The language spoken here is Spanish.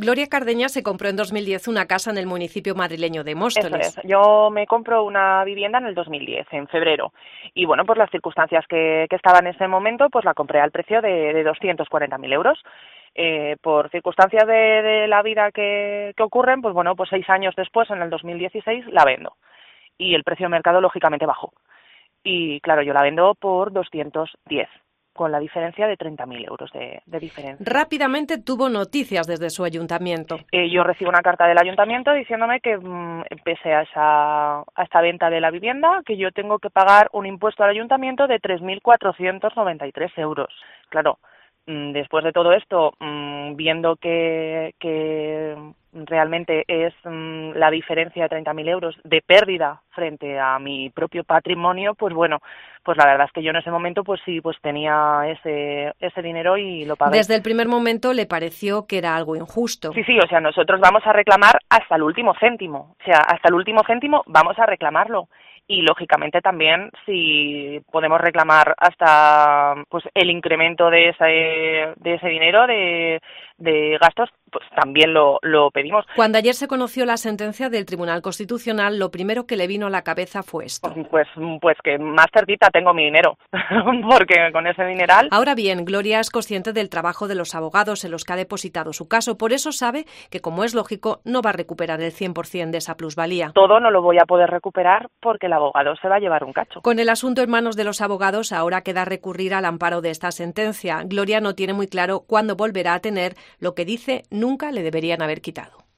Gloria Cardeña se compró en 2010 una casa en el municipio madrileño de Móstoles. Eso es. Yo me compro una vivienda en el 2010, en febrero. Y bueno, pues las circunstancias que estaban en ese momento, pues la compré al precio de 240.000 euros. Por circunstancias de la vida que ocurren, pues bueno, pues 6 años después, en el 2016, la vendo. Y el precio de mercado, lógicamente, bajó. Y claro, yo la vendo por 210, con la diferencia de 30.000 euros de diferencia. Rápidamente tuvo noticias desde su ayuntamiento. Yo recibo una carta del ayuntamiento diciéndome que pese a esta venta de la vivienda, que yo tengo que pagar un impuesto al ayuntamiento de 3.493 euros. Claro, después de todo esto, viendo que realmente es la diferencia de 30.000 euros de pérdida frente a mi propio patrimonio, pues bueno, pues la verdad es que yo en ese momento pues sí, pues tenía ese dinero y lo pagué. Desde el primer momento le pareció que era algo injusto. Sí, o sea, nosotros vamos a reclamar hasta el último céntimo, o sea, hasta el último céntimo vamos a reclamarlo. Y lógicamente también si podemos reclamar hasta pues el incremento de ese dinero de gastos, pues también lo pedimos. Cuando ayer se conoció la sentencia del Tribunal Constitucional, lo primero que le vino a la cabeza fue esto. Pues que más cerquita tengo mi dinero, porque con ese dineral... Ahora bien, Gloria es consciente del trabajo de los abogados en los que ha depositado su caso, por eso sabe que, como es lógico, no va a recuperar el 100% de esa plusvalía. Todo no lo voy a poder recuperar porque el abogado se va a llevar un cacho. Con el asunto en manos de los abogados, ahora queda recurrir al amparo de esta sentencia. Gloria no tiene muy claro cuándo volverá a tener lo que dice nunca le deberían haber quitado.